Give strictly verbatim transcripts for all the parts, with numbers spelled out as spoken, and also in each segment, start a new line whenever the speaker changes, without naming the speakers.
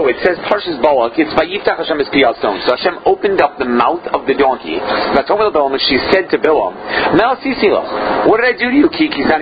So it says Parshas Balak. It's by Yiftach Hashem es Piyal Stone. So Hashem opened up the mouth of the donkey. She said to Bilam, what did I do to you?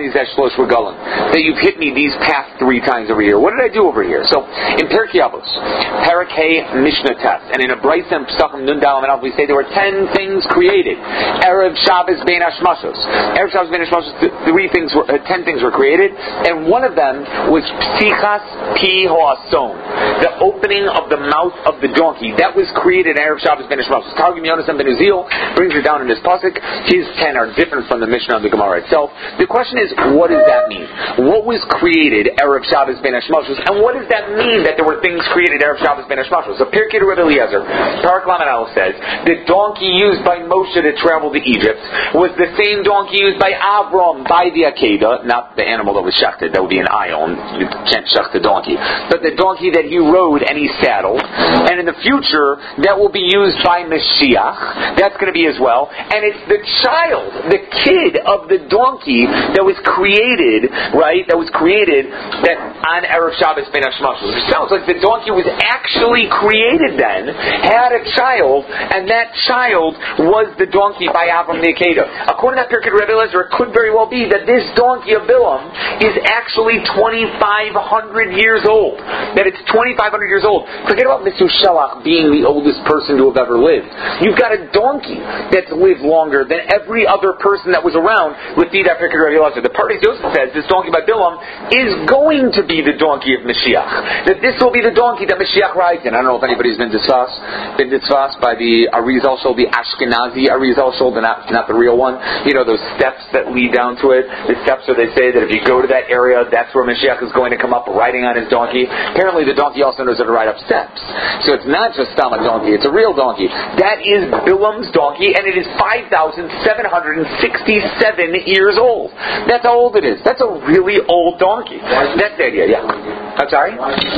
That you've hit me these past three times over here. What did I do over here? So in Perkei Avos, Parak Hey Mishnah Test, and in a Brayso and Pesachim Nun Dalam and we say there were ten things created. Erev Shabbos Bein Hashmashos. Erev Shabbos Bein Hashmashos. Three things were, uh, ten things were created, and one of them was Psichas Pi Hoason, the opening of the mouth of the donkey. That was created in Erev Shabbos Ben Hashmashos. Targum Yonasan Ben Uziel brings it down in this pasuk. His ten are different from the Mishnah of the Gemara itself. The question is, what does that mean? What was created Erev Shabbos Ben Hashmashos, and what does that mean that there were things created Erev Shabbos Ben Hashmashos? So Pirkei Rebbe Eliezer, Parak Lamed Aleph says, the donkey used by Moshe to travel to Egypt was the same donkey used by Avram by the Akedah, not the animal that was shechted. That would be an ion. You can't shecht the donkey. But the donkey that he rode and he saddled. And in the future, that will be used by Mashiach. That's going to be as well. And it's the child, the kid of the donkey that was created, right? That was created that on Erev Shabbos Ben Hashmashos. It sounds like the donkey was actually created then, had a child, and that child was the donkey by Avram the Akedah. According to Pirkei Rebbe Eliezer, it could very well be that this donkey of Bilam is actually twenty-five hundred years old. That it's twenty-five hundred years old. Forget about Mister Shelach being the oldest person to have ever lived. You've got a donkey that's lived longer than every other person that was around with the Pirkei Rebbe Eliezer. The Pardes Yosef says this donkey by Bilam is going to be the donkey of Mashiach. That this will be the donkey that Mashiach rides in. I don't know if anybody's been discussed, been discussed by the Arizal Shul, the Ashkenazi Arizal Shul, the not, not the real one. You know, those steps that lead down to it. The steps where they say that if you go to that area, that's where Mashiach is going to come up riding on his donkey. Apparently the donkey also knows how to ride up steps. So it's not just a donkey, it's a real donkey. That is Bilam's donkey, and it is five thousand seven hundred sixty-seven years old. That's how old it is. That's a really old donkey. That's the idea, yeah. I'm sorry?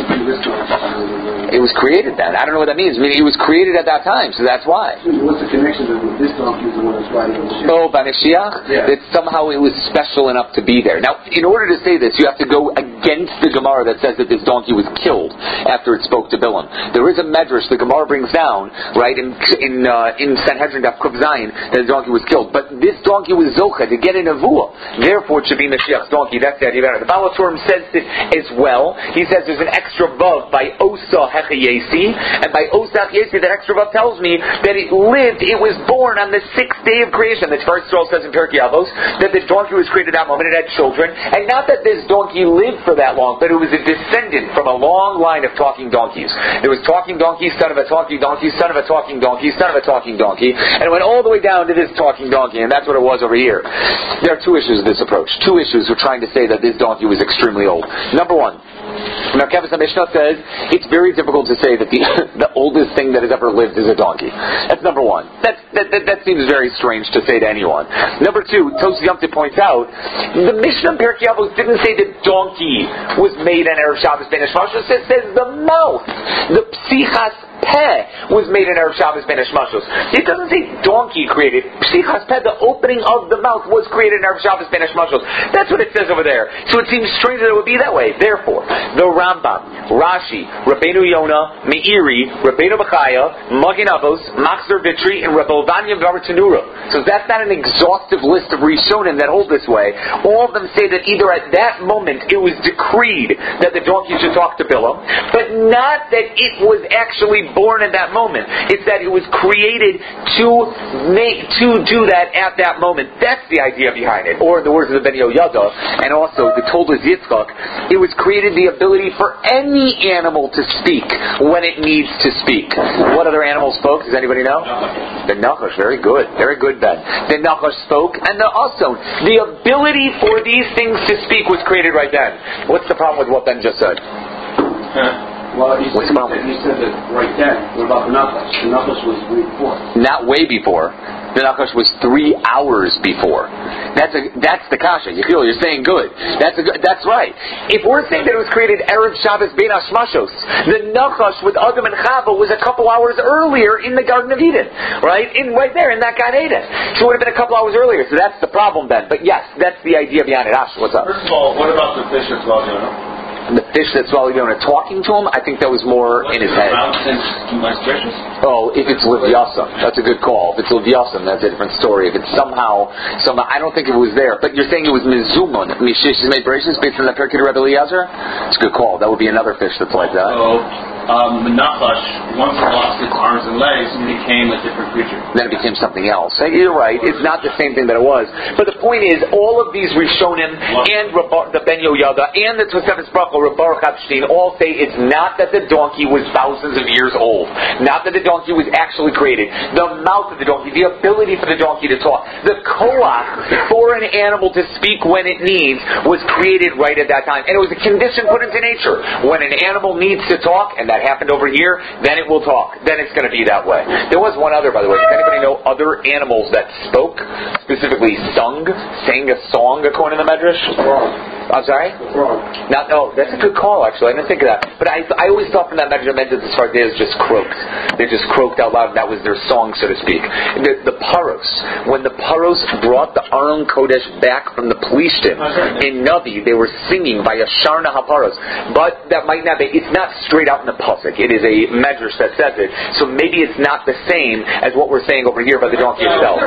It was created then. I don't know what that means. I mean, it was created at that time, so that's why.
What's the connection with this donkey is the one that's riding on the ship?
Oh, by Mashiach?
Yeah.
That somehow it was special enough to be there. Now, in order to say this, you have to go against the Gemara that says that this donkey was killed after it spoke to Bilam. There is a medrash the Gemara brings down, right, in in, uh, in Sanhedrin Daf Kuf Zayin, that the donkey was killed. But this donkey was Zocha to get a Nevuah. Therefore, it should be Mashiach's donkey. That's the idea about it. The Baal HaTurim says this as well. He says there's an extra vav by Osa Hechayesi, and by Osa Hechayesi, that extra vav tells me that it lived, it was born on the sixth day of creation. The Tvar Yisrael says in Pirkei Avos that the donkey was created at that moment. It had children, and not that this donkey lived for that long, but it was a descendant from a long line of talking donkeys. There was talking donkey, son of a talking donkey, son of a talking donkey, son of a talking donkey, and it went all the way down to this talking donkey, and that's what it was over here. There are two issues with this approach. Two issues with trying to say that this donkey was extremely old. Number one, now, Kevis Mishnah says it's very difficult to say that the the oldest thing that has ever lived is a donkey. That's number one. That's, that, that that seems very strange to say to anyone. Number two, Tosfos Yomtiv points out the Mishnah in Pirkei Avos didn't say the donkey was made on Erev Shabbos Ben Hashmashos. It says the mouth, the Psichas Peh was made in Erev Shabbos Ben Hashmashos. It doesn't say donkey created. Psichas Peh, the opening of the mouth, was created in Erev Shabbos Ben Hashmashos. That's what it says over there. So it seems strange that it would be that way. Therefore, the Rambam, Rashi, Rabbeinu Yonah, Meiri, Rabbeinu Bechaya, Magen Avos, Machzor Vitri, and Rabbi Ovania Bartanura. So that's not an exhaustive list of Rishonim that hold this way. All of them say that either at that moment it was decreed that the donkey should talk to Bilam, but not that it was actually born at that moment. It's that it was created to make to do that at that moment. That's the idea behind it. Or in the words of the Ben Yehoyada, and also the Toldos Yitzchak, it was created the ability for any animal to speak when it needs to speak. What other animal spoke? Does anybody know? The Nachash. Very good. Very good, Ben. The Nachash spoke, and the Ason. The ability for these things to speak was created right then. What's the problem with what Ben just said?
Well, you
What's
said,
the problem?
You said that right then. What about the Nachash? The Nachash was way before.
Not way before. The Nachash was three hours before. That's a that's the kasha. You feel you're saying good. That's a good, that's right. If we're saying that it was created Erev Shabbos Ben Hashmashos, the Nachash with Adam and Chava was a couple hours earlier in the Garden of Eden, right? In right there in that Gan Eden. So it would have been a couple hours earlier. So that's the problem then. But yes, that's the idea behind it. Ash, what's up?
First of all, what about the fish of twelve Yonah?
The fish that swallowed Yonah talking to him, I think that was more in his head. Oh, if it's Leviathan, that's a good call. If it's Leviathan, that's a different story. If it's somehow, somehow, I don't think it was there. But you're saying it was Mizumun, Mishish made braces based on the Perkei Rebbe Eliezer? It's a good call. That would be another fish that's like that.
So, um, the Nachash, once it lost its arms and legs, it became a different creature.
Then it became something else. You're right. It's not the same thing that it was. But the point is, all of these Rishonim and Rabbar, the Ben Yoyada and the Tosefes Bracha, Rabbar Epstein, all say it's not that the donkey was thousands of years old. Not that the donkey was actually created. The mouth of the donkey, the ability for the donkey to talk, the koach for an animal to speak when it needs was created right at that time. And it was a condition put into nature. When an animal needs to talk, and that happened over here, then it will talk. Then it's going to be that way. There was one other, by the way. Does anybody know other animals that spoke, specifically sung, sang a song according to the Medrash? I'm sorry? Not, no, that's a good call, actually. I didn't think of that. But I I always thought from that measurement that the Sfardeas just croaked. They just croaked out loud. That was their song, so to speak. The, the Paros, when the Paros brought the Aron Kodesh back from the Plishtim in Navi, they were singing by Yasharna HaParos. But that might not be, it's not straight out in the Pasuk. It is a medrash that says it. So maybe it's not the same as what we're saying over here by the donkey itself.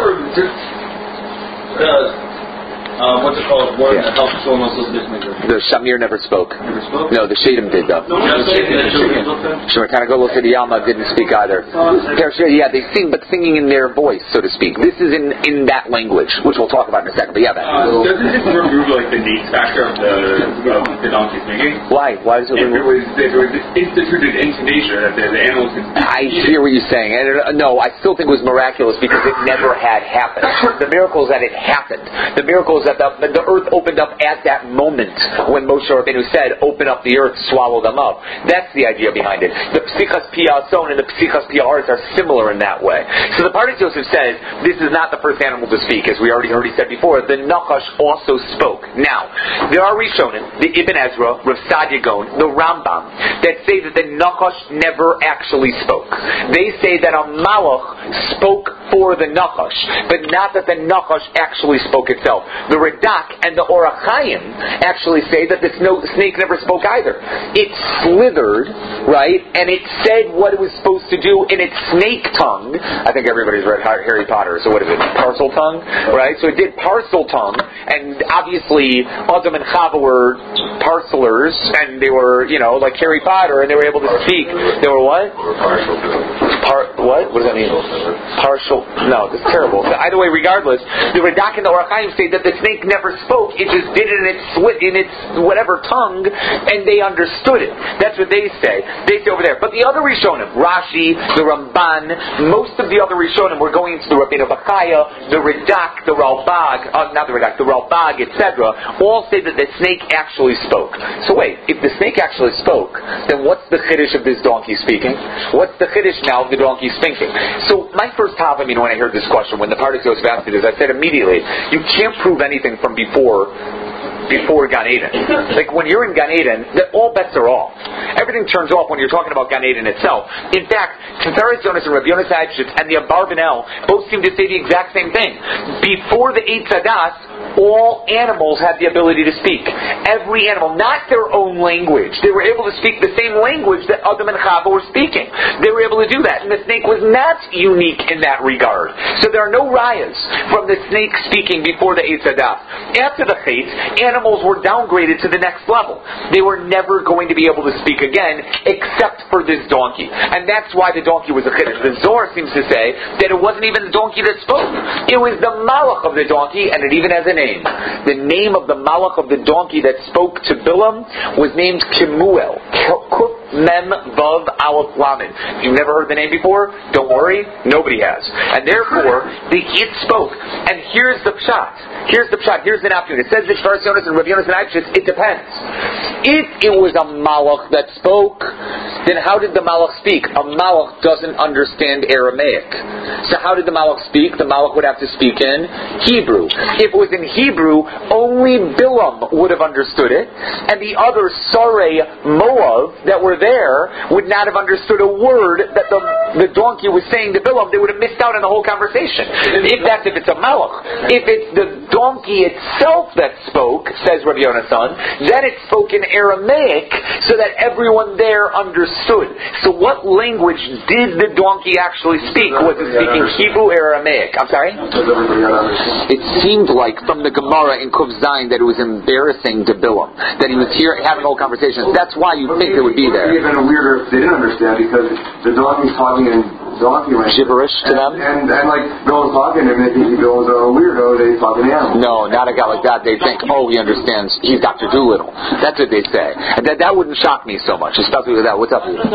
Um, what's it called? Word yeah. that helps someone else listen to
The Shamir never spoke.
Never spoke?
No, the Shadim did though. Sure, Tanagolo Yama didn't speak either. Yeah, they sing, but singing in their voice, so to speak. This is in, in that language, which we'll talk about in a second. But yeah, that.
Uh, doesn't it remove like the neat factor of the of the donkey singing?
Why? Why does it remove?
If it was, if it was instituted into nature that the, the animals could.
I hear what you're saying. And, uh, no, I still think it was miraculous because it never had happened. The miracle is that it happened. The miracle is that the, the earth opened up at that moment when Moshe Rabbeinu said, "Open up the earth, swallow them up." That's the idea behind it. The Psichas Piason and the Psichas Piaharetz are similar in that way. So the Pardes Yosef says this is not the first animal to speak, as we already already said before. The Nachash also spoke. Now there are Rishonim, the Ibn Ezra, Rav Sadia Gaon, the Rambam, that say that the Nachash never actually spoke. They say that a Malach spoke for the Nachash, but not that the Nachash actually spoke itself. The Radak and the Orach Chaim actually say that the snake never spoke either. It slithered, right, and it said what it was supposed to do in its snake tongue. I think everybody's read Harry Potter, so what is it, parcel tongue, right? So it did parcel tongue, and obviously Adam and Chava were parcelers, and they were, you know, like Harry Potter, and they were able to speak. They were what? Par- what? What does that mean? Partial? No, that's terrible. So either way, regardless, the Radak and the Orach Chaim say that the snake never spoke. It just did it in its in its whatever tongue, and they understood it. That's what they say. They say over there. But the other Rishonim, Rashi, the Ramban, most of the other Rishonim were going to the Rabbeinu Bachaya, the Radak, the Ralbag, uh, not the Radak, the Ralbag, et cetera. All say that the snake actually spoke. So wait, if the snake actually spoke, then what's the chiddush of this donkey speaking? What's the chiddush now of the donkey speaking? So my first half, I mean, when I heard this question, when the Pardes Yosef asked it, is I said immediately, you can't prove anything from before before Gan Eden. Like when you're in Gan Eden, all bets are off. Everything turns off when you're talking about Gan Eden itself. In fact, Tiferes Jonas and Rabbi Yonas Eibshitz and the Abarbanel both seem to say the exact same thing. Before the Eitz Hadas, all animals had the ability to speak. Every animal, not their own language. They were able to speak the same language that Adam and Chava were speaking. They were able to do that, and the snake was not unique in that regard. So there are no rayas from the snake speaking before the Eitz Hadas. After the Chait, animals were downgraded to the next level. They were never going to be able to speak again, except for this donkey. And that's why the donkey was a chiddush. The Zohar seems to say that it wasn't even the donkey that spoke. It was the malach of the donkey, and it even has a name. The name of the malach of the donkey that spoke to Bilam was named Kemuel. Kuf Mem Vav Aleph Lamed. If you've never heard the name before, don't worry, nobody has. And therefore, the it spoke. And here's the pshat. Here's the pshat. Here's the opportunity. It says that Tiferes Jonas and Rabbi Yonas and Eibshitz, it depends. If it was a malach that spoke, then how did the malach speak? A malach doesn't understand Aramaic. So how did the Malach speak? The Malach would have to speak in Hebrew. If it was in Hebrew, only Bilam would have understood it, and the other Sarei Moav that were there would not have understood a word that the, the donkey was saying to Bilam. They would have missed out on the whole conversation. If that's if it's a Malach. If it's the donkey itself that spoke, says Rabbi Yonasan, then it spoke in Aramaic so that everyone there understood. So what language did the donkey actually speak? Was it speaking Hebrew or Aramaic? I'm sorry? It seemed like from the Gemara in Kuf Zayin that it was embarrassing to Bilam, that he was here having whole conversations. That's why you think it would be there.
It would be even weirder if they didn't understand, because the donkey's talking in donkey language.
Gibberish to them?
And, and, and like, Bilam's talking to him, and he goes, a weirdo, they talking to him.
No, not a guy like that. They think, oh, he understands, he's Doctor Doolittle. That's what they say. And that, that wouldn't shock me so much, especially with that. What's up, Peter?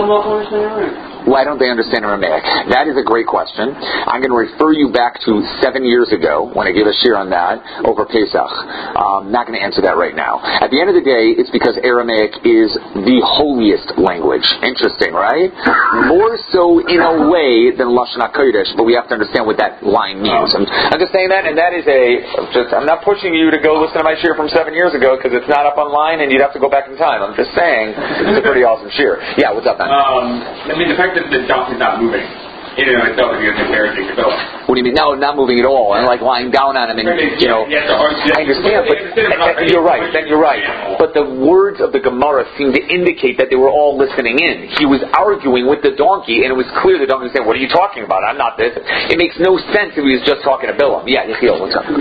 Why don't they understand Aramaic? That is a great question. I'm going to refer you back to seven years ago when I gave a shir on that over Pesach. I'm um, not going to answer that right now. At the end of the day, it's because Aramaic is the holiest language. Interesting, right? More so in a way than Lashon HaKodesh, but we have to understand what that line means. I'm, I'm just saying that, and that is a, just, I'm not pushing you to go listen to my shir from seven years ago because it's not up online and you'd have to go back in time. I'm just saying it's a pretty awesome shir. Yeah, what's up, man?
Um, I mean, the fact that the donkey's not moving in and of itself is embarrassing to Bilam.
What do you mean? No, not moving at all, and like lying down on him, and you know. I understand, but you're right. Then you're right. But the words of the Gemara seem to indicate that they were all listening in. He was arguing with the donkey, and it was clear the donkey was saying, "What are you talking about? I'm not this." It makes no sense if he was just talking to Bilam. Yeah, Yechiel, what's up?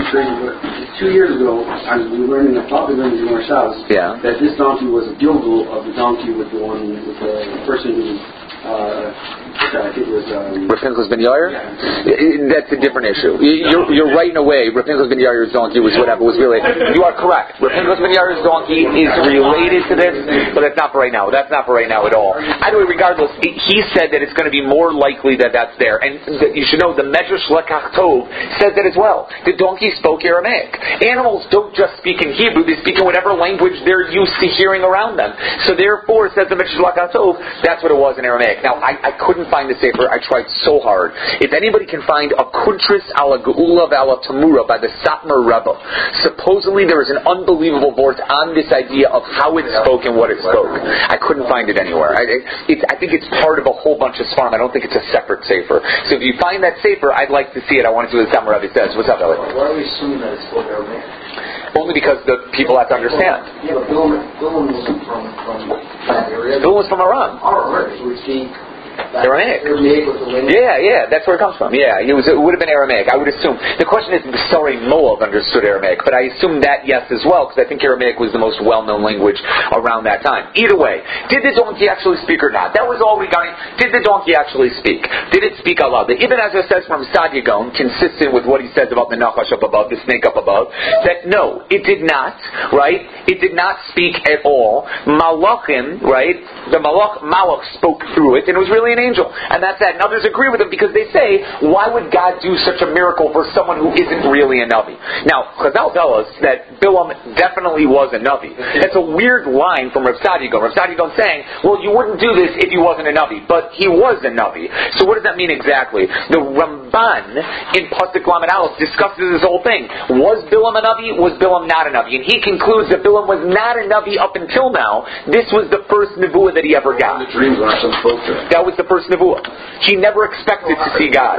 Two years ago, I, we learned in the probably learned in our house
yeah.
that this donkey was a gilgul of the donkey with the one with the person who. Uh, I think it was. Um,
Rav Pinchas ben Yair?
Yeah.
That's a different issue. You're, you're right in a way. Rav Pinchas ben Yair's donkey was whatever was related. You are correct. Rav Pinchas ben Yair's donkey is related to this, but that's not for right now. That's not for right now at all. Either way, regardless, he said that it's going to be more likely that that's there. And you should know the Medrash Lekach Tov says that as well. The donkey spoke Aramaic. Animals don't just speak in Hebrew. They speak in whatever language they're used to hearing around them. So therefore, says the Medrash Lekach Tov, that's what it was in Aramaic. Now, I, I couldn't find the Sefer. I tried so hard. If anybody can find a Kuntris ala Geula ala Tamura by the Satmar Rebbe, supposedly there is an unbelievable verse on this idea of how it spoke and what it spoke. I couldn't find it anywhere. I, it, I think it's part of a whole bunch of Sfarim. I don't think it's a separate Sefer. So if you find that Sefer, I'd like to see it. I want to see what the Satmar Rebbe says. What's up, Elliot?
Why are we assuming that it's spoke Aramaic?
Only because the people have to understand.
Yeah, but Bilam, Bilam wasn't from, from that area.
Bilam was from Aram.
Oh, right. So we speak
Aramaic.
Aramaic with the language.
Yeah, yeah, that's where it comes from. Yeah, it was. It would have been Aramaic, I would assume. The question is, sorry, Moab understood Aramaic, but I assume that yes as well, because I think Aramaic was the most well-known language around that time. Either way, did the donkey actually speak or not? That was all we got. Did the donkey actually speak? Did it speak out loud? The Ibn Ezra says from Sadia Gaon, consistent with what he says about the Nachash up above, the snake up above, that no, it did not. Right? It did not speak at all. Malachim, right? The Malach Malach spoke through it, and it was really an angel. And that's that. And others agree with him because they say, why would God do such a miracle for someone who isn't really a Navi? Now, Chazal tell us that Bilam definitely was a Navi. That's a weird line from Rav Sadia Gaon. Rav Sadia Gaon saying, well, you wouldn't do this if he wasn't a Navi. But he was a Navi. So what does that mean exactly? The Ramban in Pasuk Lamed Aleph discusses this whole thing. Was Bilam a Navi? Was Bilam not a Navi? And he concludes that Bilam was not a Navi up until now. This was the first Nevuah that he ever got.
The dreams when Hashem spoke to him.
That was the first Nevuah. He never expected to see God.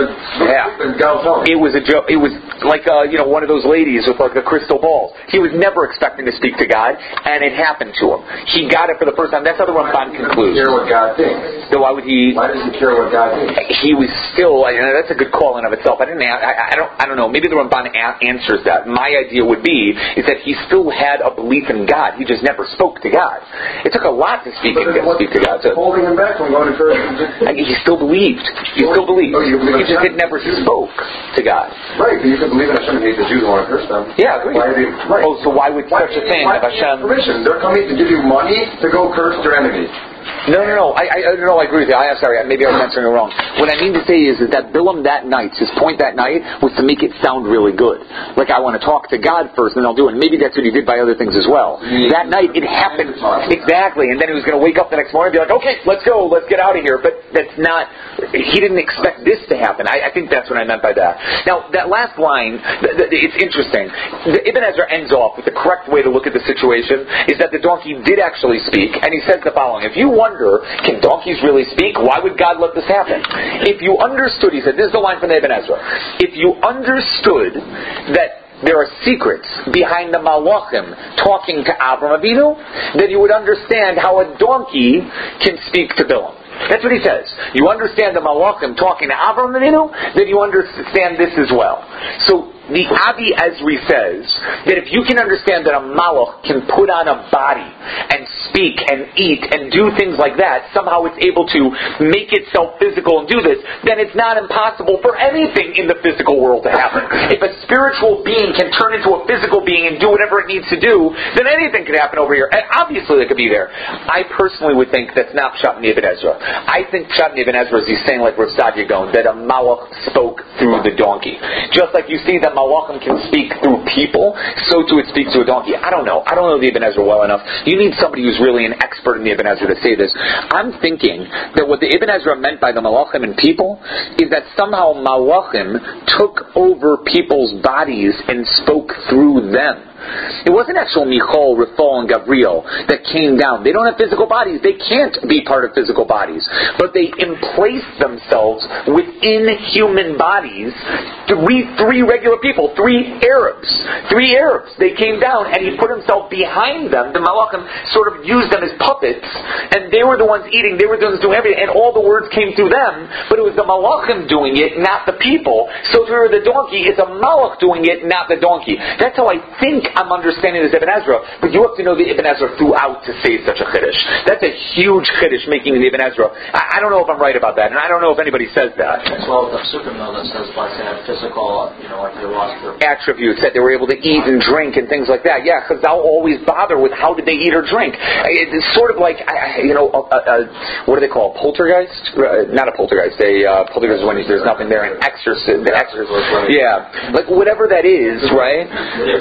Yeah. It was a joke. It was like uh, you know one of those ladies with like a crystal ball. He was never expecting to speak to God, and it happened to him. He got it for the first time. That's how the Ramban concludes.
Care what God thinks.
So why would he?
Why does he care what God thinks?
He was still. You know, that's a good call in of itself. I didn't. I, I don't. I don't know. Maybe the Ramban a- answers that. My idea would be is that he still had a belief in God. He just never spoke to God. It took a lot to speak and speak to God. So,
holding him back from going to church.
I mean, he still believed. He still believed.
Oh, you believe
he just had never spoke to God.
Right, but you can believe in Hashem and hate the Jews and want to curse them.
Yeah, I agree.
Why they, right.
Oh, so why would
why,
such a thing
why
of Hashem?
Permission. They're coming to give you money to go curse their enemies.
No, no, no. I, I, no, I agree with you. I, I'm sorry. Maybe I was answering it wrong. What I mean to say is, is that Bilam that night, his point that night, was to make it sound really good. Like, I want to talk to God first, and I'll do it. And maybe that's what he did by other things as well. That night, it happened. Exactly. And then he was going to wake up the next morning and be like, okay, let's go, let's get out of here. But that's not, he didn't expect this to happen. I, I think that's what I meant by that. Now, that last line, th- th- it's interesting. The, Ibn Ezra ends off with the correct way to look at the situation, is that the donkey did actually speak, and he says the following: if you wonder, can donkeys really speak? Why would God let this happen? If you understood, he said, this is the line from the Ibn Ezra, if you understood that there are secrets behind the Malachim talking to Avram Avinu, then you would understand how a donkey can speak to Bilam. That's what he says. You understand the Malachim talking to Avram Avinu, then you understand this as well. So the Avi Ezri says that if you can understand that a malach can put on a body and speak and eat and do things like that, somehow it's able to make itself physical and do this, then it's not impossible for anything in the physical world to happen. If a spiritual being can turn into a physical being and do whatever it needs to do, then anything can happen over here. And obviously it could be there. I personally would think that's not Pshat in Ibn Ezra. I think Pshat in Ibn Ezra is he's saying, like Rav Sadia Gaon, that a malach spoke through the donkey. Just like you see that Malachim can speak through people, so too it speaks to a donkey. I don't know. I don't know the Ibn Ezra well enough. You need somebody who's really an expert in the Ibn Ezra to say this. I'm thinking that what the Ibn Ezra meant by the Malachim and people is that somehow Malachim took over people's bodies and spoke through them. It wasn't actual Michal, Rafal, and Gabriel that came down. They don't have physical bodies. They can't be part of physical bodies. But they emplaced themselves within human bodies. Three, three regular people, three Arabs. Three Arabs. They came down and he put himself behind them. The Malachim sort of used them as puppets, and they were the ones eating, they were the ones doing everything, and all the words came through them, but it was the Malachim doing it, not the people. So through the donkey, it's a Malach doing it, not the donkey. That's how I think I'm understanding this Ibn Ezra, but you have to know the Ibn Ezra throughout to say such a chiddush. That's a huge chiddush making the Ibn Ezra. I, I don't know if I'm right about that, and I don't know if anybody says that.
As well as the Sukkim though that says like they have physical, you know, like they lost their
attributes, that they were able to eat and drink and things like that. Yeah, because they'll always bother with how did they eat or drink. It's sort of like, you know, a, a, what do they call a poltergeist? Uh, not a poltergeist. A uh, poltergeist is when there's nothing there. An exorcist. The exorcist. Yeah, like whatever that is, right?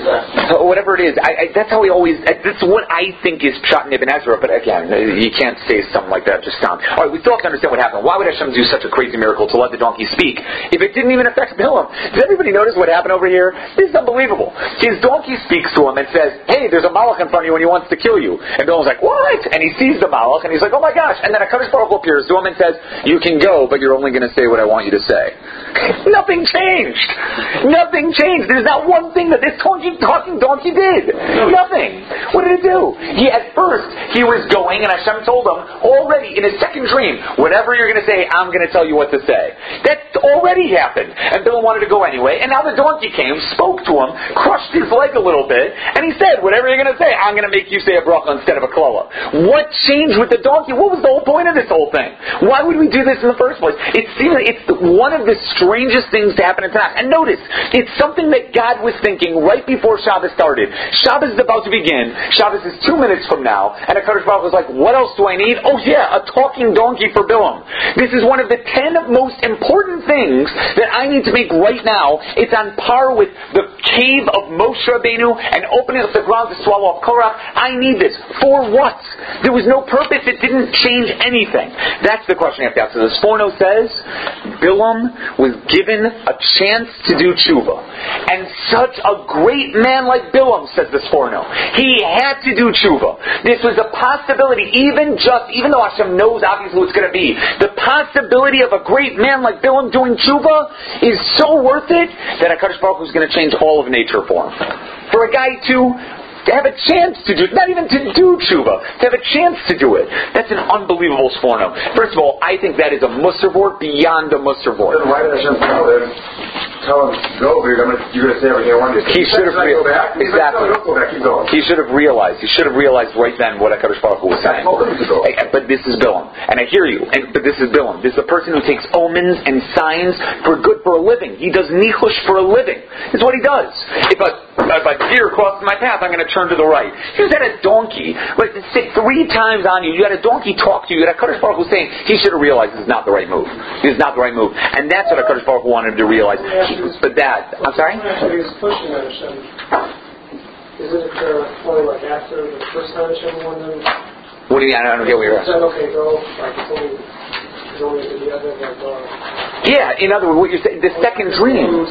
So whatever it is, I, I, that's how we always. That's what I think is Pshat in Ibn Ezra. But again, you can't say something like that just sound. All right, we still have to understand what happened. Why would Hashem do such a crazy miracle to let the donkey speak if it didn't even affect Bilam? Does everybody notice what happened over here? This is unbelievable. His donkey speaks to him and says, "Hey, there's a malach in front of you and he wants to kill you." And Bilam's like, "What?" And he sees the malach and he's like, "Oh my gosh!" And then a Kadosh Baruch Hu appears to him and says, "You can go, but you're only going to say what I want you to say." Nothing changed. Nothing changed. There's not one thing that this talking, talking donkey did. Nothing. What did it do? He at first he was going, and Hashem told him already in his second dream, "Whatever you're going to say, I'm going to tell you what to say." That already happened, and Bilam wanted to go anyway. And now the donkey came, spoke to him, crushed his leg a little bit, and he said, "Whatever you're going to say, I'm going to make you say a bracha instead of a klala." What changed with the donkey? What was the whole point of this whole thing? Why would we do this in the first place? It seems it's one of the strangest things to happen in Tanakh. And notice, it's something that God was thinking right before Shabbos started. Shabbos is about to begin. Shabbos is two minutes from now, and HaKadosh Baruch Hu was like, "What else do I need? Oh yeah, a talking donkey for Bilam." This is one of the ten most important things that I need to make right now. It's on par with the cave of Moshe Rabbeinu and opening up the ground to swallow up Korach. I need this. For what? There was no purpose. It didn't change anything. That's the question you have to ask. So the Sforno says, Bilam was given a chance to do tshuva. And such a great man like Bilam, says the Sforno, he had to do tshuva. This was a possibility, even just, even though Hashem knows obviously what it's going to be, the possibility of a great man like Bilam doing tshuva is so worth it that HaKadosh Baruch Hu is going to change all of nature for him. For a guy to To have a chance to do it, not even to do tshuva, to have a chance to do it. That's an unbelievable sforno. First of all, I think that is a musar board beyond a musar board.
Then why did Hashem tell him, tell him, go, you're going to say everything I want you to say?
He should have realized. Exactly.
Don't go back, keep going.
He should have realized. He should have realized right then what HaKadosh Baruch Hu was saying. But this is Bilam. And I hear you. And, but this is Bilam. This is a person who takes omens and signs for good for a living. He does nichush for a living. It's what he does. If a, if a deer crosses my path, I'm going to turn to the right. Here's that a donkey. Like, sit three times on you. You had a donkey talk to you. You had a Kadosh Baruch Hu saying, he should have realized this is not the right move. This is not the right move. And that's what a Kadosh Baruch Hu wanted him to realize. He, but that, I'm sorry?
Actually, he's pushing on Hashem. Isn't it uh, only like after the first time Hashem wanted him?
What do you, I don't get what you're asking.
Okay, go. Like, it's only, it's only the other than God.
Yeah, in other words, what you're saying, the second dream.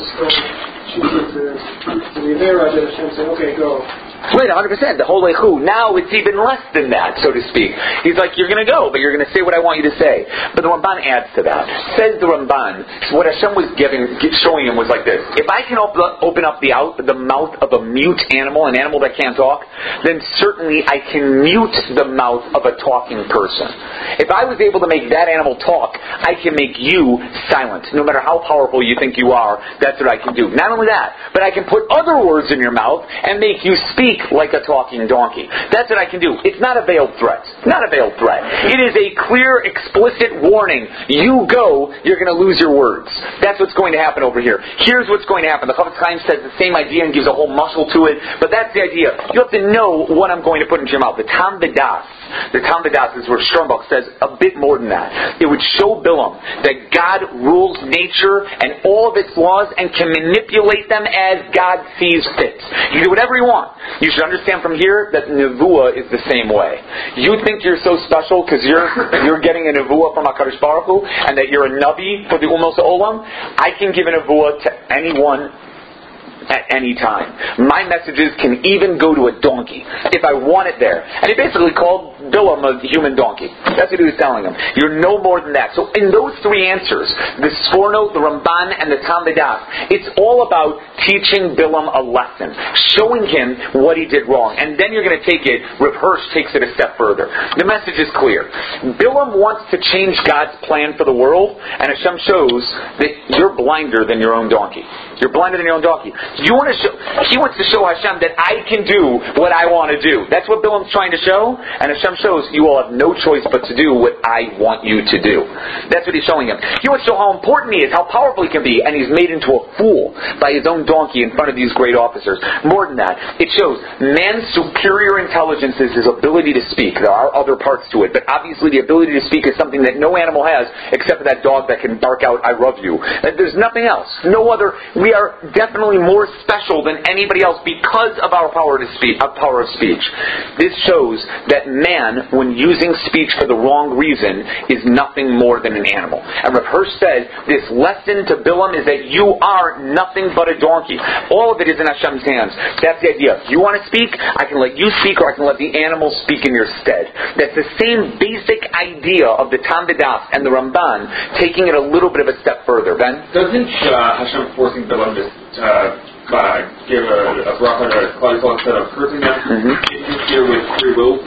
Okay, go.
Right, one hundred percent. The whole Lechu. Now it's even less than that, so to speak. He's like, you're going to go, but you're going to say what I want you to say. But the Ramban adds to that. Says the Ramban, what Hashem was giving, showing him was like this. If I can op- open up the out, the mouth of a mute animal, an animal that can't talk, then certainly I can mute the mouth of a talking person. If I was able to make that animal talk, I can make you silent. No matter how powerful you think you are, that's what I can do. Not only that, but I can put other words in your mouth and make you speak like a talking donkey. That's what I can do. It's not a veiled threat. Not a veiled threat. It is a clear, explicit warning. You go, you're going to lose your words. That's what's going to happen over here. Here's what's going to happen. The Chofetz Chaim says the same idea and gives a whole muscle to it, but that's the idea. You have to know what I'm going to put into your mouth. The Tam B'das, the Tam B'das is where Sternbuch says a bit more than that. It would show Bilam that God rules nature and all of its laws and can manipulate them as God sees fit. You can do whatever you want. You should understand from here that Nevuah is the same way. You think you're so special because you're you're getting a Nevuah from HaKadosh Baruch Hu and that you're a Navi for the Umos Olam. I can give a Nevuah to anyone at any time. My messages can even go to a donkey if I want it there. And he basically called Bilam a human donkey. That's what he was telling him. You're no more than that. So in those three answers, the Sforno, the Ramban, and the Tam B'das, it's all about teaching Bilam a lesson, showing him what he did wrong. And then you're going to take it, Rav Hirsch takes it a step further. The message is clear. Bilam wants to change God's plan for the world, and Hashem shows that you're blinder than your own donkey. You're blinder than your own donkey. You want to show, he wants to show Hashem that I can do what I want to do. That's what Bilam's trying to show. And Hashem shows you will have no choice but to do what I want you to do. That's what he's showing him. He wants to show how important he is, how powerful he can be. And he's made into a fool by his own donkey in front of these great officers. More than that, it shows man's superior intelligence is his ability to speak. There are other parts to it. But obviously the ability to speak is something that no animal has except for that dog that can bark out, I love you. There's nothing else. No other. We are definitely more special than anybody else because of our power to speak, our power of speech. This shows that man, when using speech for the wrong reason, is nothing more than an animal. And Rav Hirsch said, this lesson to Bilam is that you are nothing but a donkey. All of it is in Hashem's hands. That's the idea. You want to speak? I can let you speak, or I can let the animal speak in your stead. That's the same basic idea of the Tam B'das and the Ramban, taking it a little bit of a step further. Ben?
Doesn't uh, Hashem forcing Bilam to uh, Uh, give a, a bracha to Klal Yisrael instead of cursing them? Mm-hmm. Interfere with free will?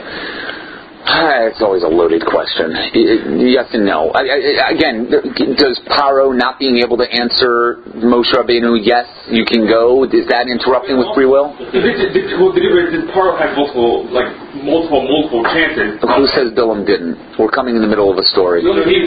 It's always a loaded question. Yes and no. I, I, again, does Paro not being able to answer Moshe Rabbeinu, yes, you can go, is that interrupting with free will?
Did, did, did, well, did, did Paro have multiple, like, multiple, multiple chances?
Who says Bilam didn't? We're coming in the middle of a story.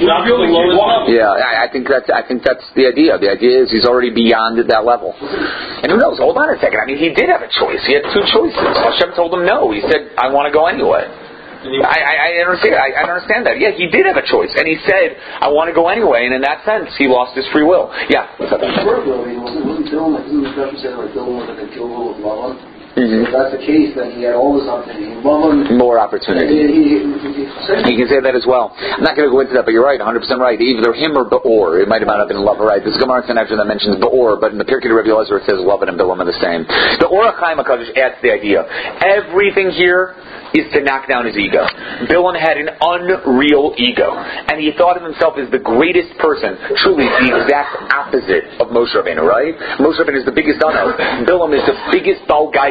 Yeah, I, I think that's I think that's the idea. The idea is he's already beyond that level. And who knows? Hold on a second. I mean, he did have a choice. He had two choices. Hashem told him no. He said, I want to go anyway. I, I, I understand. I, I understand that. Yeah, he did have a choice, and he said, "I want to go anyway." And in that sense, he lost his free will. Yeah.
Wasn't Bilam like the discussion said like Bilam was like a Gilgal of Lavan? Mm-hmm. If that's the case, then he had all his opportunity.
More opportunity. He, he, he, he can say that as well. I'm not going to go into that, but you're right, one hundred percent right. Either him or Be'or. It might have not been love, right? This Gemara connection that mentions Be'or, but in the Pirkei Rabbi Elazar it says Lavan and Bilam are the same. The Or HaChaim HaKadosh adds the idea. Everything here is to knock down his ego. Bilam had an unreal ego, and he thought of himself as the greatest person. Truly, the exact opposite of Moshe Rabbeinu, right? Moshe Rabbeinu is the biggest Dano. Bilam is the biggest Baal Gaiva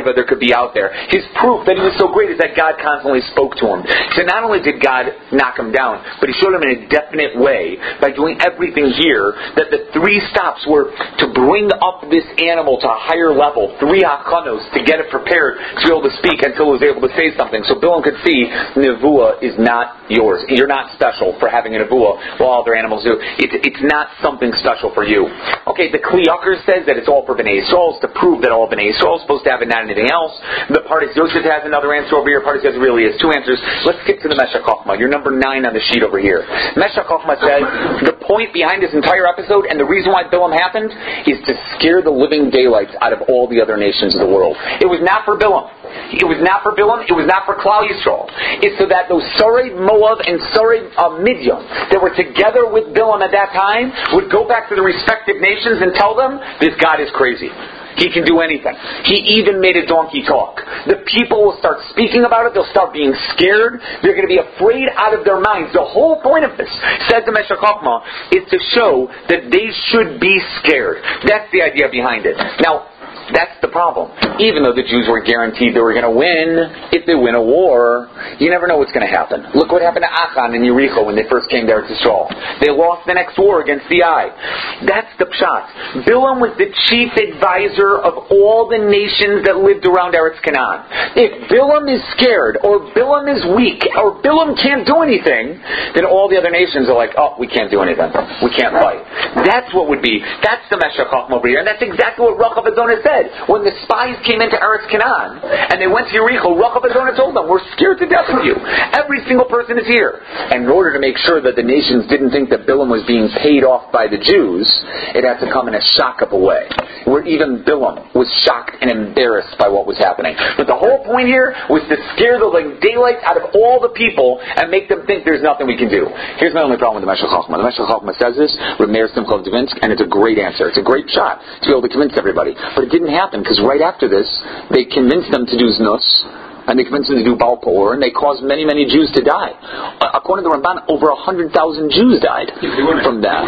Teva there could be out there. His proof that he was so great is that God constantly spoke to him. So not only did God knock him down, but he showed him in a definite way by doing everything here that the three stops were to bring up this animal to a higher level, three hachanos, to get it prepared to be able to speak until it was able to say something. So Bilam could see nevuah is not yours. You're not special for having a nevuah while other animals do. It's, it's not something special for you. Okay, the Kli Yakar says that it's all for Bnei Yisrael. It's to prove that all Bnei Yisrael is supposed to have it, not anything else. The Pardes Yosef has another answer over here. Pardes Yosef really has two answers. Let's skip to the Meshech Chochmah. You're number nine on the sheet over here. Meshech Chochmah says the point behind this entire episode and the reason why Bilam happened is to scare the living daylights out of all the other nations of the world. It was not for Bilam. It was not for Bilam. It was not for Klal Yisrael. It's so that those Sarei Moab and Sarei uh, Midian that were together with Bilam at that time would go back to the respective nations and tell them, this God is crazy. He can do anything. He even made a donkey talk. The people will start speaking about it. They'll start being scared. They're going to be afraid out of their minds. The whole point of this, says the Meshech Chochmah, is to show that they should be scared. That's the idea behind it. Now, that's the problem. Even though the Jews were guaranteed they were going to win, if they win a war, you never know what's going to happen. Look what happened to Achan and Yericho when they first came to Eretz Yisrael. They lost the next war against the Ai. That's the pshat. Bilam was the chief advisor of all the nations that lived around Eretz Canaan. If Bilam is scared, or Bilam is weak, or Bilam can't do anything, then all the other nations are like, oh, we can't do anything. We can't fight. That's what would be. That's the Meshech Chochmah over here. And that's exactly what Rachav Azonah said. When the spies came into Eretz Canaan and they went to Yericho, Rachav Azonah told them, we're scared to death of you. Every single person is here. And in order to make sure that the nations didn't think that Bilam was being paid off by the Jews, it had to come in a shock of a way, where even Bilam was shocked and embarrassed by what was happening. But the whole point here was to scare the like, daylights out of all the people and make them think there's nothing we can do. Here's my only problem with the Meshech Chochmah. The Meshech Chochmah says this, Reb Meir Simcha of Dvinsk, and it's a great answer. It's a great shot to be able to convince everybody. But it didn't happen, because right after this, they convinced them to do znus, and they convinced them to do Baal Por, and they caused many, many Jews to die. Uh, according to the Ramban, over one hundred thousand Jews died from that.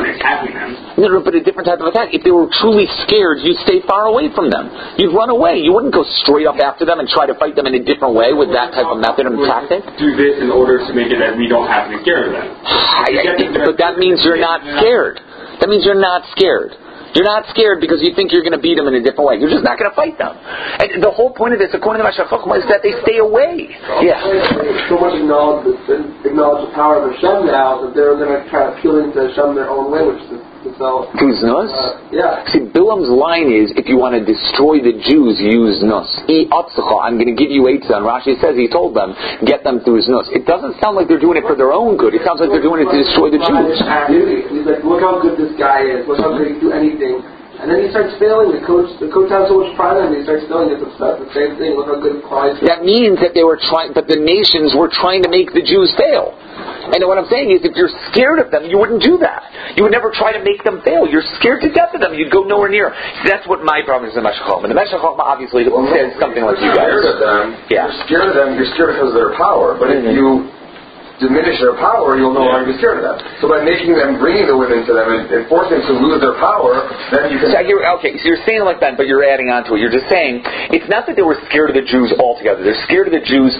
No, no, but a different type of attack. If they were truly scared, you'd stay far away from them. You'd run away. You wouldn't go straight up after them and try to fight them in a different way with that type of method and tactic.
Do this in order to make it that we don't have to be scared of them.
I, I, but that means you're not scared. That means you're not scared. You're not scared because you think you're going to beat them in a different way. You're just not going to fight them. And the whole point of this, according to Meshech Chochmah, is that they stay away. Yeah.
So much acknowledge, acknowledge the power of Hashem now that they're going to try to appeal into Hashem their own way, which is so.
Use nus?
Uh, yeah.
See, Bilam's line is, if you want to destroy the Jews, use nus. I atzcha, I'm going to give you eitzah. And Rashi says he told them, get them through his nus. It doesn't sound like they're doing it for their own good. It sounds like they're doing it to destroy the Jews.
He's like, look how good this guy is. Look how good he can do anything. And then he starts failing. The coach, the coach has so much pride in him. He starts failing. Gets upset. The same thing. Look how good Clyde is.
That means that they were trying, but the nations were trying to make the Jews fail. And what I'm saying is, if you're scared of them, you wouldn't do that. You would never try to make them fail. You're scared to death of them. You'd go nowhere near. So that's what my problem is in the Meshech Chochmah. The Meshech Chochmah obviously well, says no, something like you guys.
Scared of them.
Yeah.
You're scared of them. You're scared because of their power. But mm-hmm. if you diminish their power, you'll no longer be scared of them. So by making them, bringing the women to them, and, and forcing them to lose their power, then you can...
So you're, okay, so you're saying like that, but you're adding on to it. You're just saying, it's not that they were scared of the Jews altogether. They're scared of the Jews'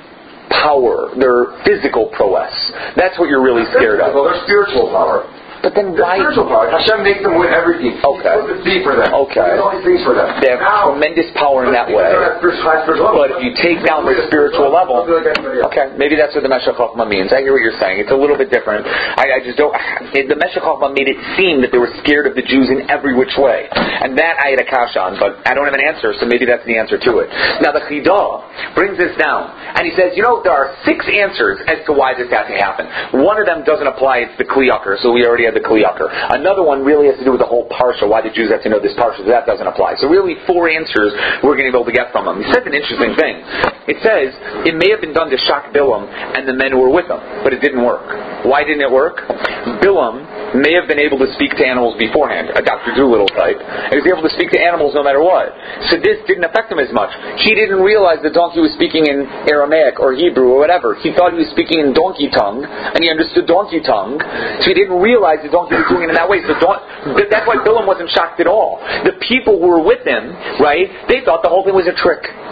power, their physical prowess. That's what you're really scared of.
Well, their spiritual power.
But then
Their
why...
spiritual power. Hashem makes them win everything.
Okay.
He puts the sea for them.
Okay.
He does all these things for them.
They have
now,
tremendous power in that way. But if you take down their spiritual level... Okay, maybe that's what the Meshech Chochmah means. I hear what you're saying. It's a little bit different. I, I just don't... The Meshech Chochmah made it seem that they were scared of the Jews in every which way. And that I had a kash on, but I don't have an answer, so maybe that's the answer to it. Now the Chidah brings this down. And he says, you know, there are six answers as to why this had to happen. One of them doesn't apply. It's the Kli Yakar, so we already had the Kli Yakar. Another one really has to do with the whole parsha, why the Jews have to know this parsha. That doesn't apply. So really four answers we're going to be able to get from him. He says an interesting thing. It says, it may have been done to shock Bilam and the men who were with him, but it didn't work. Why didn't it work? Bilam may have been able to speak to animals beforehand, a Doctor Dolittle type. He was able to speak to animals no matter what. So this didn't affect him as much. He didn't realize the donkey was speaking in Aramaic or Hebrew or whatever. He thought he was speaking in donkey tongue, and he understood donkey tongue, so he didn't realize the donkey was doing it in that way. So don- that's why Bilam wasn't shocked at all. The people who were with him, right, they thought the whole thing was a trick.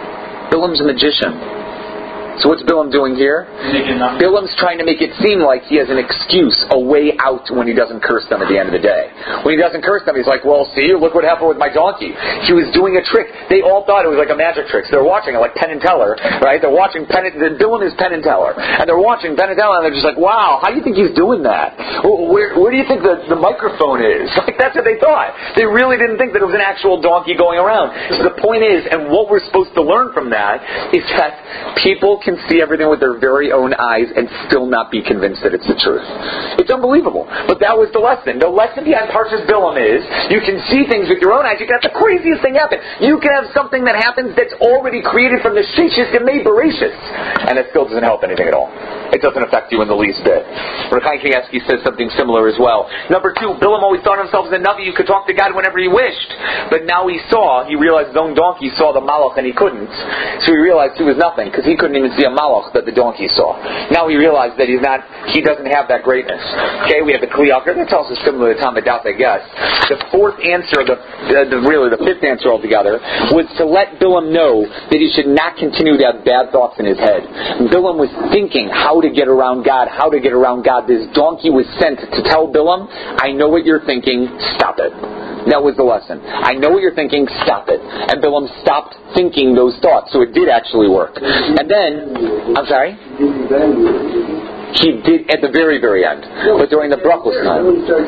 Bilam's a magician. So what's Bilam doing here? Bilam's trying to make it seem like he has an excuse, a way out when he doesn't curse them at the end of the day. When he doesn't curse them, he's like, well, see, look what happened with my donkey. He was doing a trick. They all thought it was like a magic trick. So they're watching it like Penn and Teller, right? They're watching Penn and Bilam is Penn and Teller. And they're watching Penn and Teller, and they're just like, wow, how do you think he's doing that? Where, where do you think the, the microphone is? Like, that's what they thought. They really didn't think that it was an actual donkey going around. So the point is, and what we're supposed to learn from that, is that people can see everything with their very own eyes and still not be convinced that it's the truth. It's unbelievable. But that was the lesson. The lesson behind Parshas Bilam is you can see things with your own eyes. You can have the craziest thing happen. You can have something that happens that's already created from the Shishis and made Bereshis. And it still doesn't help anything at all. It doesn't affect you in the least bit. Rechaim Kanievsky says something similar as well. Number two, Bilam always thought of himself as a Navi who could talk to God whenever he wished. But now he saw, he realized his own donkey saw the Malach and he couldn't. So he realized he was nothing because he couldn't even see a Malach that the donkey saw. Now he realized that he's not, he doesn't have that greatness. Okay, we have the Kli Yakar. That's also similar to Talmud Daf, I guess. The fourth answer, the, the, the really the fifth answer altogether, was to let Bilam know that he should not continue to have bad thoughts in his head. Bilam was thinking how to get around God, how to get around God. This donkey was sent to tell Bilam, I know what you're thinking, stop it. That was the lesson. I know what you're thinking, stop it. And Bilam stopped thinking those thoughts, so it did actually work. And then, I'm sorry? He did at the very, very end. But during the brachos time.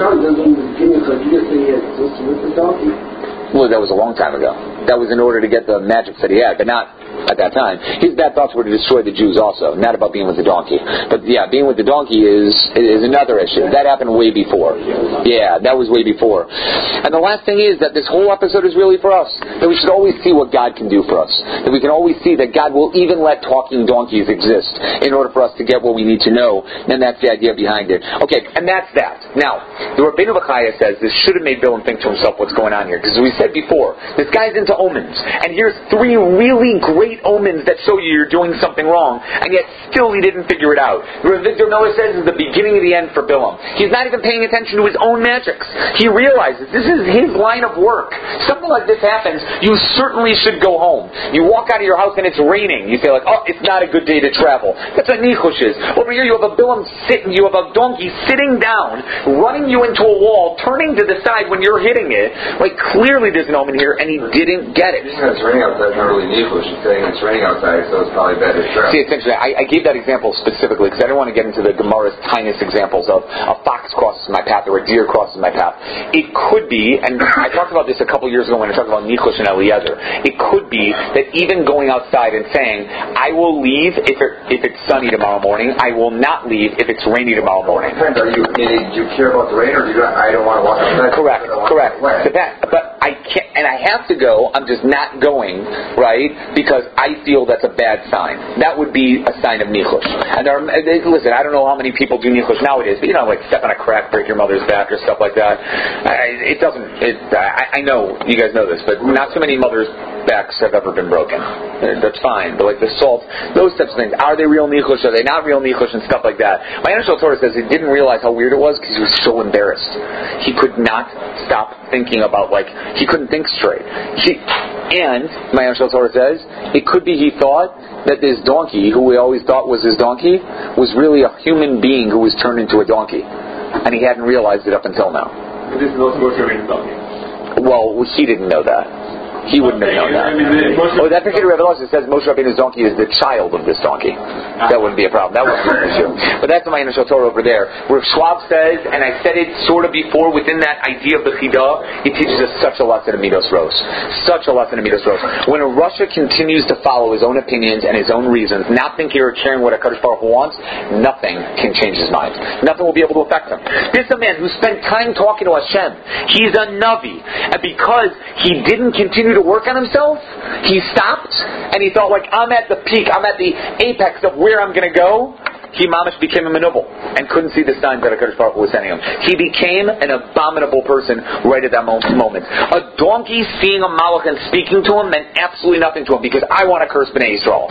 Well, that was a long time ago. That was in order to get the magic that he had, but not at that time. His bad thoughts were to destroy the Jews also, not about being with the donkey. But yeah, being with the donkey is is another issue. That happened way before. Yeah, that was way before. And the last thing is that this whole episode is really for us. That we should always see what God can do for us. That we can always see that God will even let talking donkeys exist in order for us to get what we need to know. And that's the idea behind it. Okay, and that's that. Now, the Rabbeinu Bachaya says this should have made Bilam think to himself what's going on here. Because we said before, this guy's into omens. And here's three really great omens that show you you're doing something wrong, and yet still he didn't figure it out. Rav Victor Miller says it's the beginning of the end for Bilam. He's not even paying attention to his own magics. He realizes this is his line of work. Something like this happens, you certainly should go home. You walk out of your house and it's raining. You feel like, oh, it's not a good day to travel. That's what Nichush is. Over here you have a Bilam sitting, you have a donkey sitting down, running you into a wall, turning to the side when you're hitting it. Like, clearly there's an omen here, and he didn't get it.
It's raining outside, not really Nichush. It's saying it's raining outside, so it's probably better.
See, it's interesting. I, I gave that example specifically because I didn't want to get into the Gemara's tiniest examples of a fox crosses my path or a deer crosses my path. It could be, and I talked about this a couple years ago when I talked about Nichush and Eliezer. It could be that even going outside and saying, I will leave if, it, if it's sunny tomorrow morning, I will not leave if it's rainy tomorrow morning.
Depends. Are you, do you care about the rain, or do you, I don't want to walk outside?
Correct, correct. Depends. But I can't, and I have to go, I'm just not going, right, because I feel that's a bad sign. That would be a sign of Nichush. And there are, listen, I don't know how many people do Nichush nowadays, but you know, like step on a crack, break your mother's back, or stuff like that. I, it doesn't, it, I, I know, you guys know this, but not so many mothers' backs have ever been broken. That's fine. But like the salt, those types of things, are they real Nichush, are they not real Nichush, and stuff like that. My initial Torah says he didn't realize how weird it was because he was so embarrassed. He could not stop thinking about, like, he couldn't think straight. He, and, my initial Torah says, it could be he thought that this donkey, who we always thought was his donkey, was really a human being who was turned into a donkey. And he hadn't realized it up until now.
This is also Moshe Rabbeinu's donkey.
Well, he didn't know that. He wouldn't have known that. Oh, that picture of Revelation says Moshe Rabbeinu's donkey is the child of this donkey. That wouldn't be a problem. That wouldn't be an issue. But that's my initial Torah over there. Where Schwab says, and I said it sort of before within that idea of the Chidah, it teaches us such a lesson of Midos Ros. Such a lesson of Midos Ros. When a Russia continues to follow his own opinions and his own reasons, not thinking or caring what a Kadosh Baruch Hu wants, nothing can change his mind. Nothing will be able to affect him. This is a man who spent time talking to Hashem. He's a Navi. And because he didn't continue to work on himself, he stopped, and he thought, like, I'm at the peak, I'm at the apex of where I'm going to go. He mamish became a manubal and couldn't see the signs that HaKadosh Baruch Hu was sending him. He became an abominable person right at that moment. A donkey seeing a malach and speaking to him meant absolutely nothing to him because I want to curse Bnei Yisrael.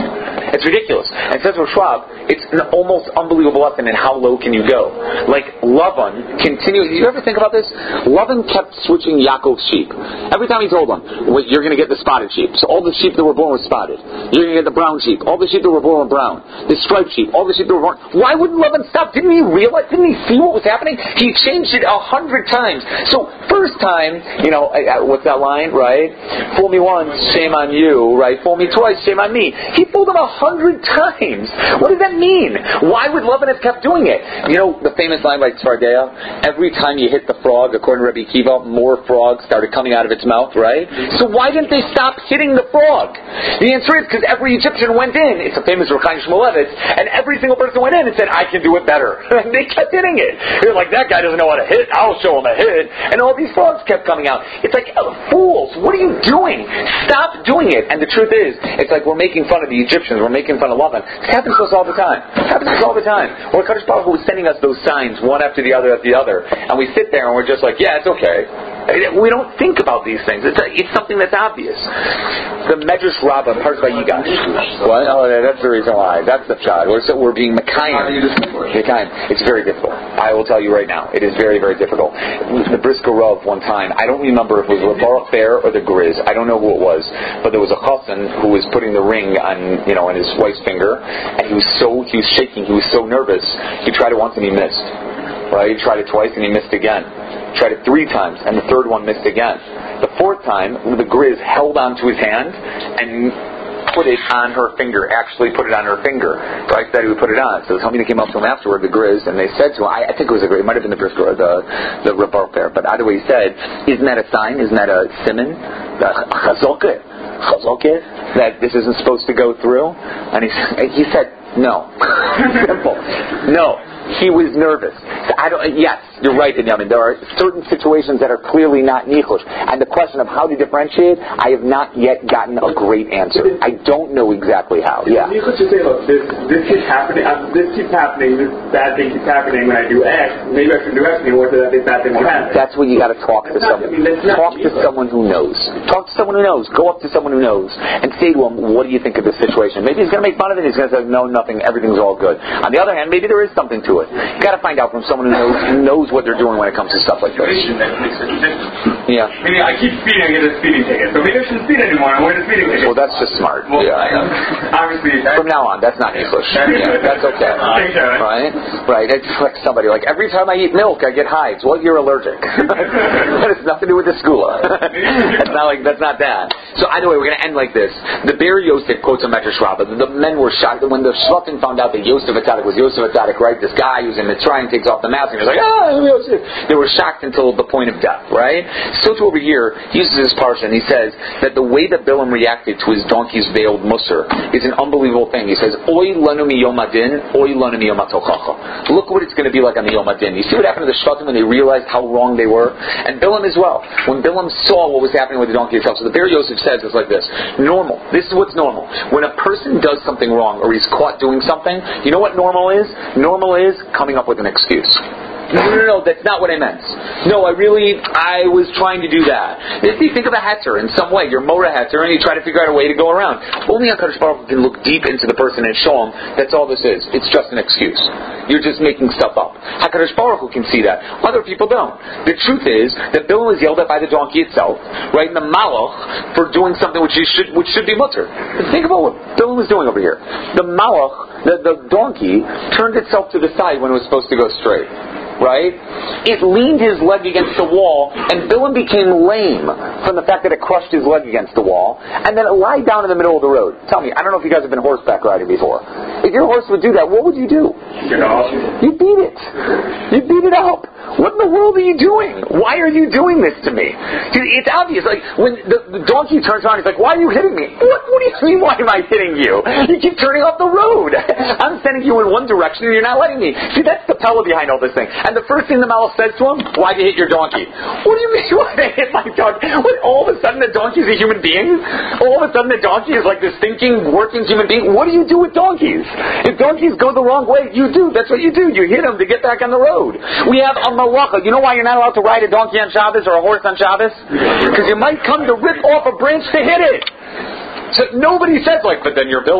It's ridiculous. And it says with Schwab, it's an almost unbelievable lesson in how low can you go. Like Lavan continued. You ever think about this? Lavan kept switching Yaakov's sheep. Every time he told him, well, you're going to get the spotted sheep. So all the sheep that were born were spotted. You're going to get the brown sheep. All the sheep that were born were brown. The striped sheep. All the sheep that were born. Why wouldn't Lavan stop? Didn't he realize? Didn't he see what was happening? He changed it a hundred times. So first time, you know, what's that line, right? Fool me once, shame on you, right? Fool me twice, shame on me. He fooled him a hundred times. What does that mean? Why would Lavan have kept doing it? You know the famous line by Tzfardea? Every time you hit the frog, according to Rabbi Akiva, more frogs started coming out of its mouth, right? So why didn't they stop hitting the frog? The answer is because every Egyptian went in. It's a famous Reb Chaim Shmulevitz, and every single person went in and said, I can do it better. And they kept hitting it. They're like, that guy doesn't know how to hit. I'll show him a hit. And all these frogs kept coming out. It's like, oh, fools, what are you doing? Stop doing it. And the truth is, it's like we're making fun of the Egyptians. We're making fun of Lavan. This happens to us all the time. It happens to us all the time. Well, Kadosh Baruch Hu was sending us those signs, one after the other after the other. And we sit there and we're just like, yeah, it's okay. We don't think about these things. It's, a, it's something that's obvious. The Medrash Rabbah, parts by Yigash. What? Oh, that's the reason why. That's the shot. We're, so we're being Mekayim. Mekayim. It's very difficult. I will tell you right now. It is very, very difficult. The Brisker Rav one time, I don't remember if it was Baruch Fair or the Grizz. I don't know who it was. But there was a chassan who was putting the ring on, you know, on his wife's finger. And he was so, he was shaking. He was so nervous. He tried it once and he missed. Right? He tried it twice and he missed again. Tried it three times, and the third one missed again. The fourth time, the Grizz held onto his hand and put it on her finger, actually put it on her finger. Right? Said he would put it on. So somebody came up to him afterward, the Grizz, and they said to him, I, I think it was a Grizz, it might have been the Brisker or the, the Rebar Fair, but either way he said, isn't that a sign? Isn't that a siman? Chazokah? Chazokah? That this isn't supposed to go through? And he, he said, no. Simple. No. He was nervous. I don't, yes, you're right, Binyamin. There are certain situations that are clearly not nichush. And the question of how to differentiate, I have not yet gotten a great answer. I don't know exactly how. Yeah.
Nichush to say, look, this, this keeps happening, uh, this keeps happening, this bad thing keeps happening when I do X, maybe I should do X anymore so that this bad thing won't happen.
That's what you got to talk to someone. I mean, talk to someone who knows. Talk to someone who knows. Go up to someone who knows and say to him, what do you think of this situation? Maybe he's going to make fun of it. He's going to say, no, nothing. Everything's all good. On the other hand, maybe there is something to it. You got to find out from someone who knows, who knows what they're doing when it comes to stuff like this.
That makes such a difference.
Yeah.
Maybe I keep speeding, I get a speeding ticket. So maybe I shouldn't speed anymore. I want a speeding ticket.
Well, that's just smart.
Well,
yeah.
I, uh, obviously.
From now on, that's not English. Yeah, that's okay. Right? Right. It's like somebody like every time I eat milk, I get hives. Well, you're allergic. That has nothing to do with the skula. That's not like that's not that. So either way, we're going to end like this. The Be'er Yosef quotes a Medrash Rabbah. The men were shocked when the Shvatim found out that Yosef Atzadik was Yosef Atzadik, right? This guy who's in Mitzrayim takes off the mask and he's like, ah, Yosef. They were shocked until the point of death, right? So to over here, he uses this parsha and he says that the way that Bilam reacted to his donkey's veiled musar is an unbelievable thing. He says, Oy lanu miyom adin, oy lanu miyom atochacha. Look what it's going to be like on the Yom Adin. You see what happened to the Shvatim when they realized how wrong they were? And Bilam as well. When Bilam saw what was happening with the donkey itself. So the Be'er Yosef says it's like this. Normal. This is what's normal. When a person does something wrong or he's caught doing something, you know what normal is? Normal is coming up with an excuse. No, no, no, no, that's not what I meant. No, I really, I was trying to do that. If you think of a heter in some way, you're Mora heter, and you try to figure out a way to go around. Only HaKadosh Baruch Hu can look deep into the person and show him that's all this is. It's just an excuse. You're just making stuff up. HaKadosh Baruch Hu can see that. Other people don't. The truth is that Bilam was yelled at by the donkey itself, right, in the Malach, for doing something which should which should be mutter. Think about what Bilam was doing over here. The Malach, the, the donkey, turned itself to the side when it was supposed to go straight. Right? It leaned his leg against the wall, and Bilam became lame from the fact that it crushed his leg against the wall, and then it lied down in the middle of the road. Tell me, I don't know if you guys have been horseback riding before. If your horse would do that, what would you do?
Get off.
You beat it. You beat it up. What in the world are you doing? Why are you doing this to me? It's obvious. Like when the, the donkey turns around, he's like, "Why are you hitting me?" What? What do you mean? Why am I hitting you? You keep turning off the road. I'm sending you in one direction, and you're not letting me. See, that's the pella behind all this thing. And the first thing the Malach says to him, "Why'd you hit your donkey?" What do you mean? Why did I hit my donkey? What, all of a sudden, the donkey's a human being? All of a sudden, the donkey is like this thinking, working human being? What do you do with donkeys? If donkeys go the wrong way, you do. That's what you do. You hit them to get back on the road. We have a malacha. You know why you're not allowed to ride a donkey on Shabbos or a horse on Shabbos? Because you might come to rip off a branch to hit it. So nobody says like, but then you're Bilam.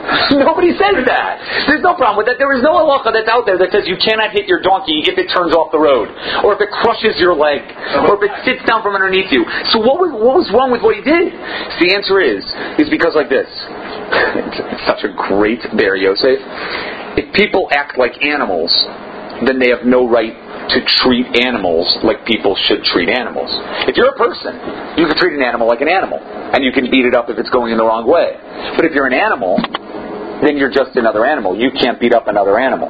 Nobody says that. There's no problem with that. There is no halacha that's out there that says you cannot hit your donkey if it turns off the road, or if it crushes your leg, or if it sits down from underneath you. So what was what was wrong with what he did? So the answer is is because like this. It's such a great Ber Yosef. If people act like animals, then they have no right to treat animals like people should treat animals. If you're a person, you can treat an animal like an animal, and you can beat it up if it's going in the wrong way. But if you're an animal, then you're just another animal. You can't beat up another animal.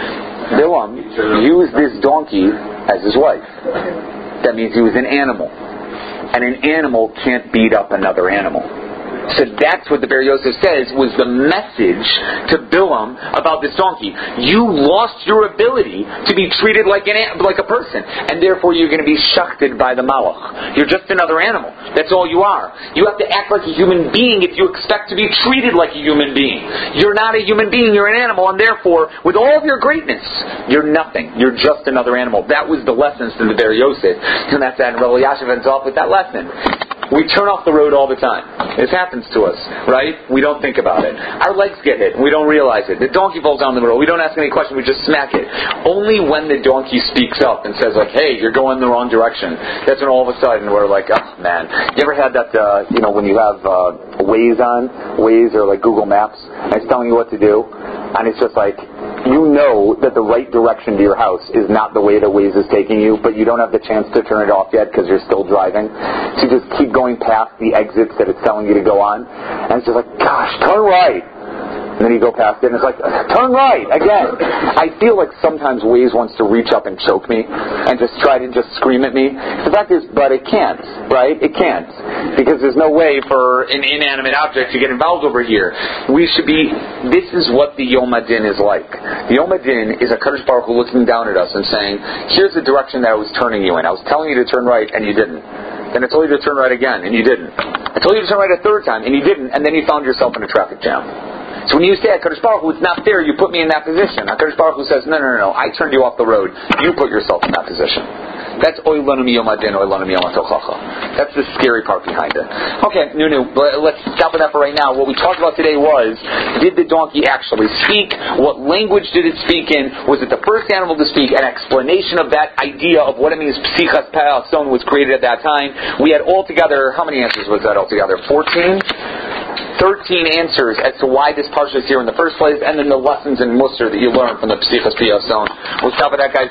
Bilam used this donkey as his wife. That means he was an animal. And an animal can't beat up another animal. So that's what the Ber Yosef says was the message to Bilam about this donkey. You lost your ability to be treated like an like a person, and therefore you're going to be shachted by the malach. You're just another animal. That's all you are. You have to act like a human being if you expect to be treated like a human being. You're not a human being. You're an animal, and therefore, with all of your greatness, you're nothing. You're just another animal. That was the lessons to the Ber Yosef, and that's that. And Rabbi Yashiv ends off with that lesson. We turn off the road all the time. This happens to us, right? We don't think about it. Our legs get hit. We don't realize it. The donkey falls down the road. We don't ask any questions. We just smack it. Only when the donkey speaks up and says, like, hey, you're going the wrong direction. That's when all of a sudden we're like, oh, man. You ever had that, uh, you know, when you have uh, Waze on, Waze or like Google Maps, and it's telling you what to do, and it's just like, you know that the right direction to your house is not the way that Waze is taking you, but you don't have the chance to turn it off yet because you're still driving. So you just keep going past the exits that it's telling you to go on, and it's just like, gosh, turn right. And then you go past it, and it's like, turn right, again. I feel like sometimes Waze wants to reach up and choke me and just try to just scream at me. The fact is, but it can't, right? It can't. Because there's no way for an inanimate object to get involved over here. We should be, this is what the Yom Adin is like. The Yom Adin is a Kadosh Baruch Hu looking down at us and saying, here's the direction that I was turning you in. I was telling you to turn right, and you didn't. Then I told you to turn right again, and you didn't. I told you to turn right a third time, and you didn't, and then you found yourself in a traffic jam. So when you say, HaKadosh Baruch Hu, it's not fair, you put me in that position. HaKadosh Baruch Hu says, no, no, no, no, I turned you off the road. You put yourself in that position. That's Oy Lanu Miyom Adin, Oy Lanu Miyom HaTochacha. That's the scary part behind it. Okay, Nunu, let's stop with that for right now. What we talked about today was, did the donkey actually speak? What language did it speak in? Was it the first animal to speak? An explanation of that idea of what it means Psichas Pa'ason was created at that time. We had altogether, how many answers was that altogether? fourteen? thirteen answers as to why this parsha is here in the first place, and then the lessons in Musar that you learn from the Psichas Pa'ason. We'll stop with that, guys.